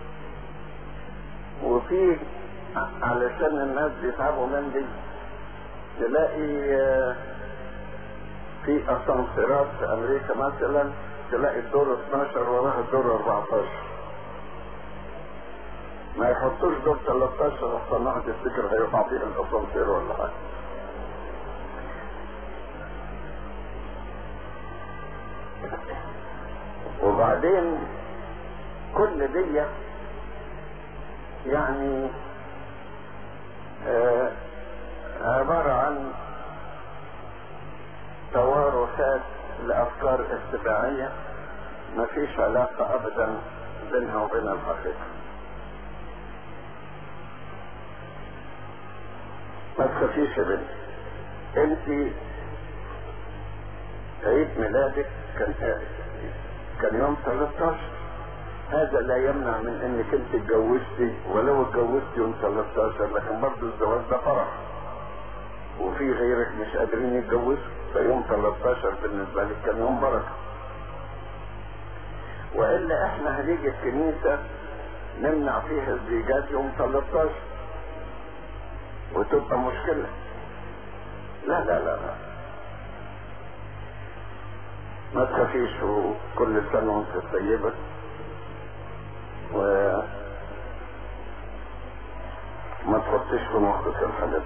وفي علشان الناس بيتعبوا من دي تلاقي في اسانسيرات في امريكا مثلا تلاقي الدور 12 وراها الدور 14، ما يحطوش دور 13 احسن واحد يفتكر هيقع فيه الاسانسير ولا حاجه. وبعدين كل دي يعني عبارة عن توارثات لأفكار اتباعية ما فيش علاقة أبدا بينها وبين الحقيقة. ما تخافيش يا بنتي، انت عيد ميلادك كان يوم 13، هذا لا يمنع من انك انت اتجوزتي ولو اتجوزتي يوم 13، لكن برضه الزواج ده فرح وفي غيرك مش قادرين يتجوزوا، فيوم 13 بالنسبة لك كان يوم بركة. وإلا احنا هنيجي الكنيسة نمنع فيها الزيجات يوم 13 وتبقى مشكلة. لا لا لا لا، ما تخافيش، وكل سنة وانت طيبة، وما تحطيش في مخك الحاجات.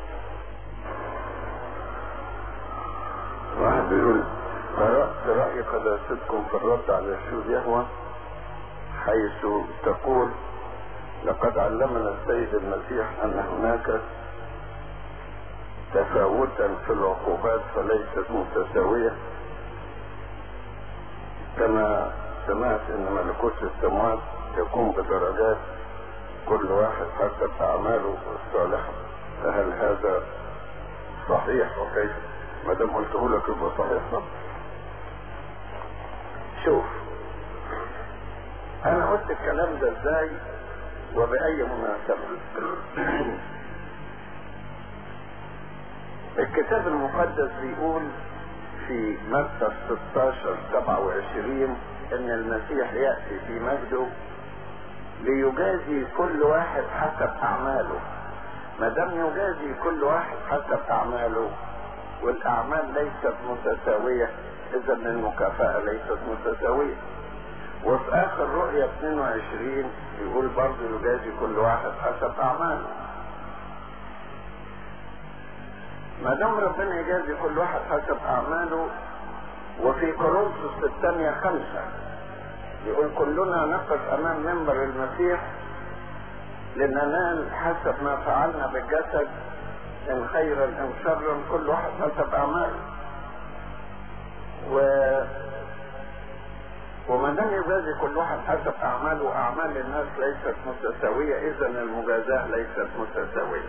واحد بيقول قرأت رأي قداستكم في الرد على شهود يهوه حيث تقول لقد علمنا السيد المسيح أن هناك تفاوتا في العقوبات فليست متساوية، كما سمعت أن ملكوت السماوات يكون بدرجات كل واحد حسب أعماله الصالحة، فهل هذا صحيح وكيف؟ ما دام قلته لك يبقى صحيح. شوف، أنا قلت الكلام ده إزاي وبأي مناسبة؟ الكتاب المقدس بيقول في متى 16:27 ان المسيح يأتي في مجده ليجازي كل واحد حسب اعماله. ما دام يجازي كل واحد حسب اعماله والاعمال ليست متساوية، اذا المكافأة ليست متساوية. وفي اخر رؤية 22 يقول برضه يجازي كل واحد حسب اعماله. ما دام ربنا يجازي كل واحد حسب اعماله، وفي كورنثوس الثانية 5 يقول كلنا نقف امام منبر المسيح لننال حسب ما فعلنا بالجسد، ان خيرا ان شرا كل واحد حسب اعماله. وما دام يجازي كل واحد حسب اعماله واعمال الناس ليست متساوية، اذا المجازاة ليست متساوية.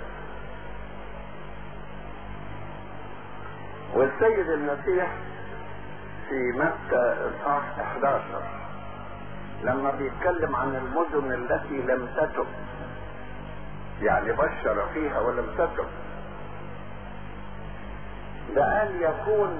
والسيد المسيح في متى اصحاح 11 لما بيتكلم عن المدن التي لم تتب، يعني بشر فيها ولم تتب، ده قال يكون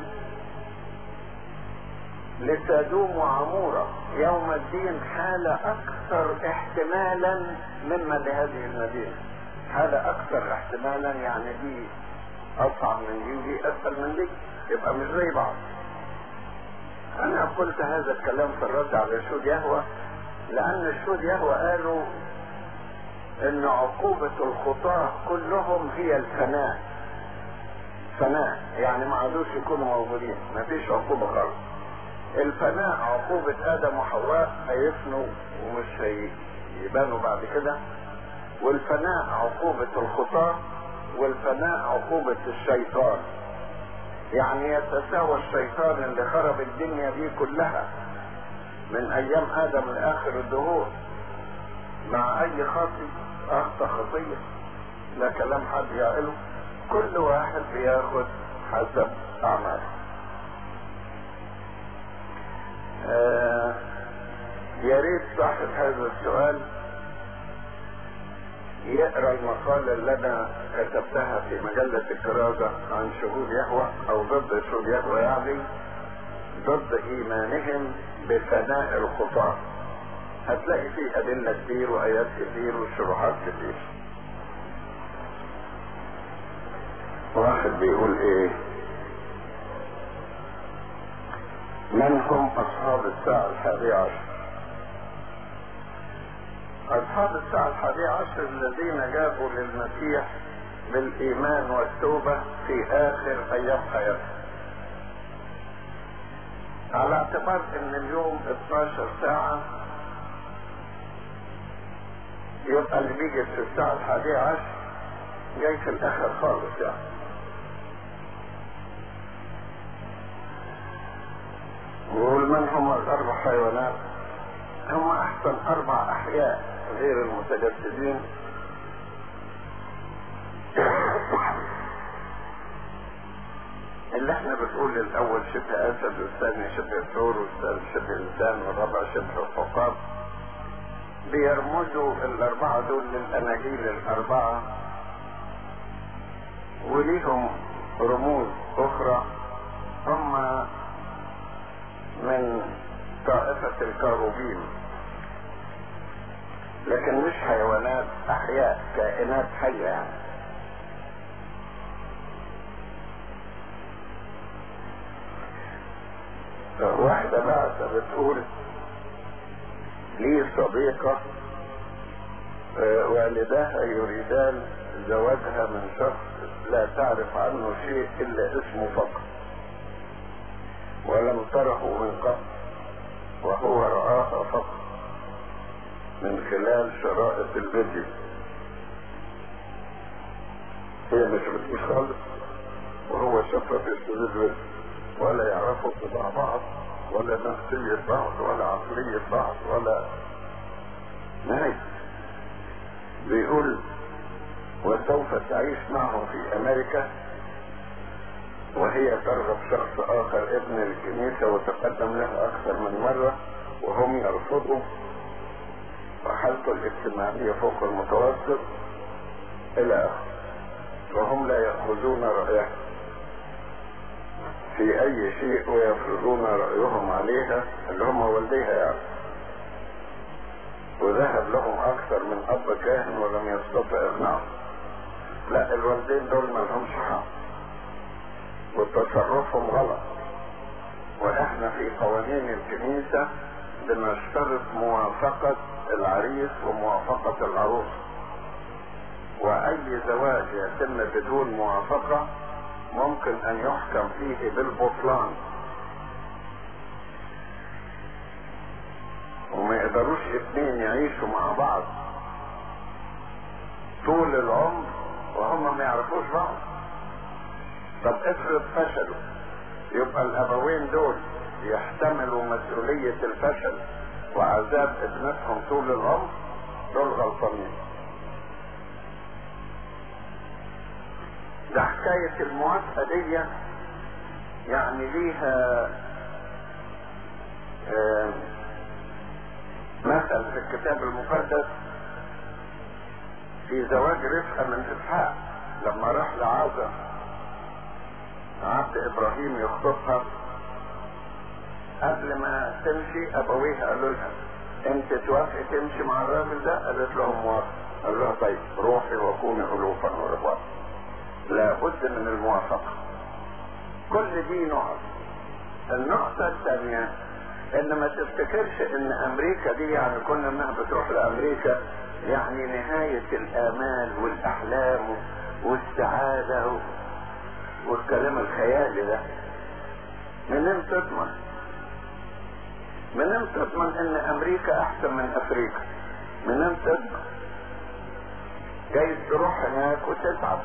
لسدوم وعمورة يوم الدين حالة اكثر احتمالا مما لهذه المدينة. حالة اكثر احتمالا يعني دي اصعب من دي ودي اسهل من دي، يبقى مش زي بعض. انا قلت هذا الكلام في الرد على شهود يهوه، لان شهود يهوه قالوا ان عقوبة الخطاة كلهم هي الفناء. فناء يعني ما عادوش يكونوا موجودين، ما فيش عقوبة خالص. الفناء عقوبة ادم وحواء، هيفنوا ومش يبانوا بعد كده. والفناء عقوبة الخطاة، والفناء عقوبة الشيطان. يعني يتساوى الشيطان اللي خرب الدنيا دي كلها من ايام ادم لاخر الدهور مع اي خاطئ اخطأ خطية، لا كلام حد يعقله، كل واحد بياخد حسب اعماله. يا ريت صاحب هذا السؤال يقرأ المقالة اللي انا كتبتها في مجلة الكرازة عن شهود يهوه او ضد شهود يهوه، يعني ضد ايمانهم بفناء الخطاة. هتلاقي فيه ادلة كتير وايات كتير وشروحات كتير. واحد بيقول ايه: من هم اصحاب الساعة 11؟ اصحاب الساعة 11 الذين جابوا للمسيح بالايمان والتوبة في اخر ايام حياته، على اعتبار ان اليوم 12 ساعة، يبقى اللي بيجي في الساعة 11 جاي في الاخر خالص يعني. وقول من هم الاربع حيوانات؟ هم احسن 4 احياء غير المتجسدين اللي احنا بنقول الاول شبه اسد، والثاني شبه ثور، والثالث شبه انسان، والرابع شبه عقاب. بيرمزوا الاربعة دول للاناجيل الاربعة، وليهم رموز اخرى. هم من طائفة الكاروبين، لكن مش حيوانات، احياء، كائنات حية يعني. واحدة بعد بتقول: لي صديقة والداها يريدان زواجها من شخص لا تعرف عنه شيء الا اسمه فقط، ولم تره من قبل، وهو رآها فقط من خلال شرائط الفيديو. هي مش بتقول خالص، وهو شافها في استوديو الفيديو، ولا يعرفوا طباع بعض، ولا نفسية بعض، ولا عقلية بعض، ولا نهاية. بيقول: وسوف تعيش معه في امريكا، وهي ترغب شخص اخر ابن الكنيسة وتقدم له اكثر من مرة وهم يرفضوا، وحالته الاجتماعية فوق المتوسط الى اخره، وهم لا يأخذون رأيه في اي شيء ويفرضون رأيهم عليها، اللي هم والديها يعني. وذهب لهم اكثر من اب كاهن ولم يستطع اقناعهم. لا، الوالدين دول ما لهمش حق، وتصرفهم غلط. واحنا في قوانين الكنيسة بنشترط موافقة العريس وموافقة العروس، واي زواج يتم بدون موافقة ممكن ان يحكم فيه بالبطلان، وما يقدروش 2 يعيشوا مع بعض طول العمر وهم ما يعرفوش بعض. طب افرض فشلوا، يبقى الابوين دول يحتملوا مسؤولية الفشل وعذاب ابنتهم طول العمر؟ دول غلطانين. ده حكاية الموافقة دي يعني ليها مثل في الكتاب المقدس في زواج رفقة من اسحاق، لما راح لعازر عبد ابراهيم يخطبها، قبل ما تمشي ابويها قالوا لها: انت توافقي تمشي مع الراجل ده؟ قالت لهم موافق. قال لها: طيب روحي وكوني الوفا ورباط. لابد من الموافقة. كل دي نقط. النقطة الثانية ان ما تفتكرش ان امريكا دي يعني كل ما بتروح لامريكا يعني نهاية الامال والاحلام والسعادة والكلام الخيالي ده. منين تضمن ان امريكا احسن من افريقيا؟ منين تسكت؟ جايز تروح هناك وتتعب.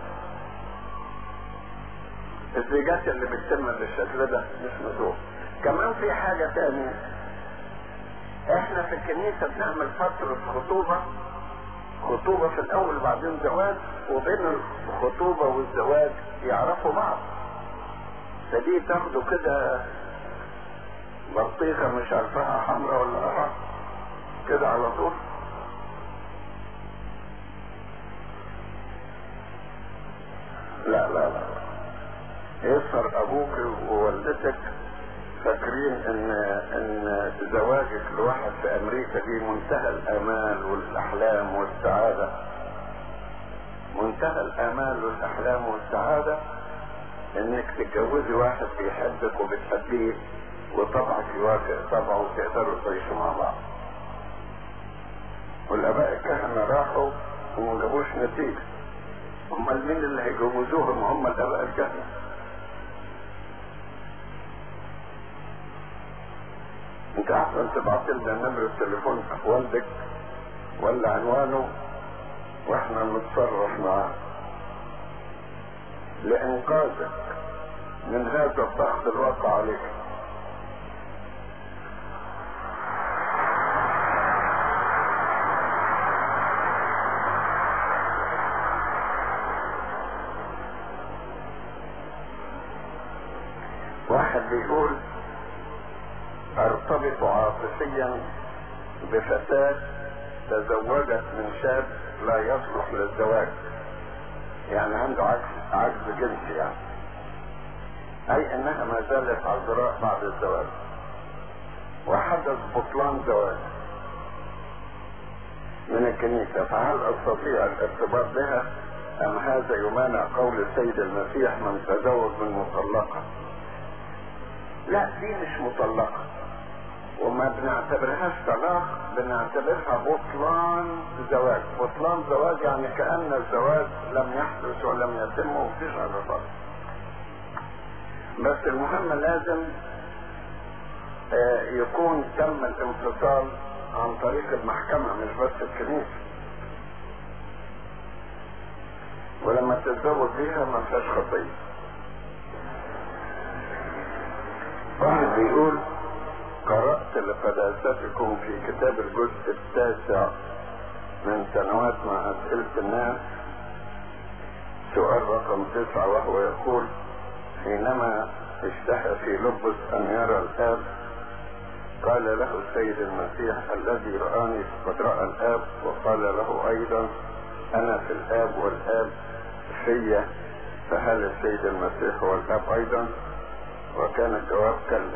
الزيجات اللي بتتم بالشكل ده مش مزوج. كمان في حاجة تانية، احنا في الكنيسة بنعمل فترة خطوبة في الاول وبعدين زواج، وبين الخطوبة والزواج يعرفوا بعض. فدي تاخدوا كده بطيخة مش عارفاها حمراء ولا قرع كده على طول. لا لا لا، يسهر ابوك ووالدتك فاكرين ان زواجك لواحد في امريكا دي منتهى الامال والاحلام والسعادة، منتهى الامال والاحلام والسعادة انك تتجوزي واحد بيحبك وبتحبيه وطبعك يوافق طبعه وتقدروا تعيشوا مع بعض. والاباء الكهنة راحوا وما جابوش نتيجة. امال مين اللي هيجوزوهم؟ هم الاباء الكهنة. انت احسن تبعت لنا نمرة تليفون والدك ولا عنوانه واحنا نتصرف معاه لانقاذك من هذا الضغط الواقع عليك. واحد بيقول ارتبط عاطفيا بفتاة تزوجت من شاب لا يصلح للزواج، يعني عنده عجز جنسي يعني، اي انها ما زالت عذراء بعد الزواج، وحدث بطلان زواج من الكنيسة. فهل استطيع الارتباط بها ام هذا يمانع قول السيد المسيح من تزوج من مطلقة؟ لا، دي مش مطلقة وما بنعتبرهاش طلاق، بنعتبرها بطلان زواج. بطلان زواج يعني كأن الزواج لم يحدث ولم يتم ومفيش علاقات. بس المهم لازم يكون تم الانفصال عن طريق المحكمة مش بس الكنيسة، ولما تتزوج بيها ما فيهاش خطية. واحد بيقول قرأت لقداستكم في كتاب الجزء التاسع من سنوات مع أسئلة الناس سؤال رقم 9، وهو يقول حينما اشتهى في لبس أن يرى الآب قال له السيد المسيح الذي رآني فقد رأى الآب، وقال له أيضا أنا في الآب والآب في، فهل السيد المسيح هو الآب أيضا؟ وكان الجواب كلا.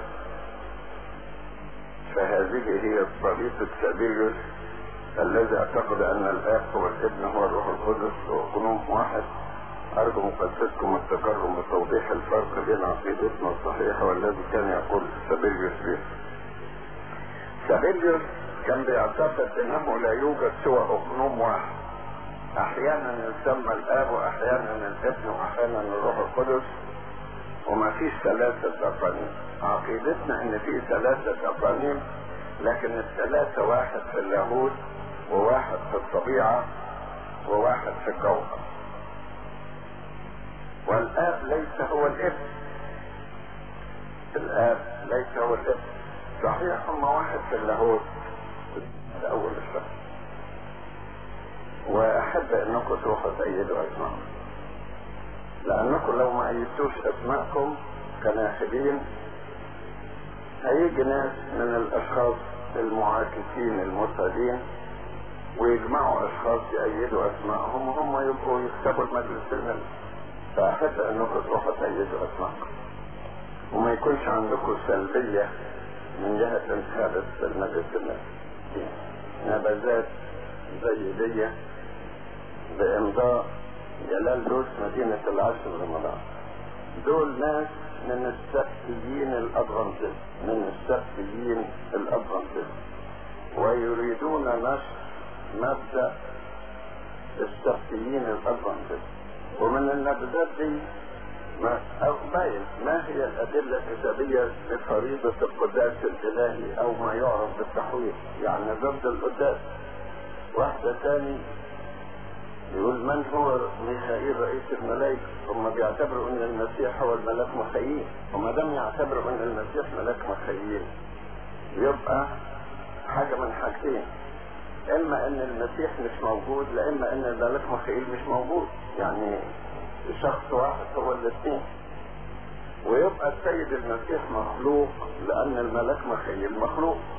فهذه هي طريقة سابيليوس الذي اعتقد ان الاب هو الابن هو الروح القدس وكلهم واحد. ارجو مقدسكم التكرم بتوضيح الفرق بين عقيدتنا الصحيحة والذي كان يقول سابيليوس به. سابيليوس كان بيعتقد انه لا يوجد سوى اقنوم واحد، احيانا يسمى الاب واحيانا الابن واحيانا الروح القدس، وما فيش ثلاثة أقانيم. عقيدتنا ان في 3 أقانيم، لكن ال3 واحد في اللاهوت وواحد في الطبيعة وواحد في الجوهر. والآب ليس هو الابن، الآب ليس هو الابن. صحيح هم واحد في اللاهوت في أول الشهر، وأحب أنكم تروحوا تأيدوا أسمائهم، لأنكم لو ما أيدتوش أسمائكم كناخبين هيجي ناس من الأشخاص المعاكسين المسعدين ويجمعوا أشخاص يأيدوا أسمائهم وهم يبقوا يكتبوا المجلس الملك. فأحب أنكم تروحوا تأيدوا أسمائكم وما يكونش عندكم سلبية من جهة انتخابات المجلس الملك. نبذات زي دي بإمضاء جلال لوس مدينة العاشر رمضان. دول ناس من السبتيين الأدفنتست، ويريدون نشر مبدأ السبتيين الأدفنتست. ومن النبذات دي ما هي الأدلة الكتابية لفريضة القداس الإلهي أو ما يعرف بالتحويل، يعني ضد القداس. واحدة تاني يقول من هو ميخائيل رئيس الملائكة؟ هم بيعتبروا ان المسيح هو الملاك ميخائيل، وما دام يعتبروا ان المسيح ملاك ميخائيل يبقى حاجة من حاجتين، اما ان المسيح مش موجود، لا اما ان الملاك ميخائيل مش موجود، يعني شخص واحد هو الاثنين. ويبقى السيد المسيح مخلوق لان الملاك ميخائيل مخلوق.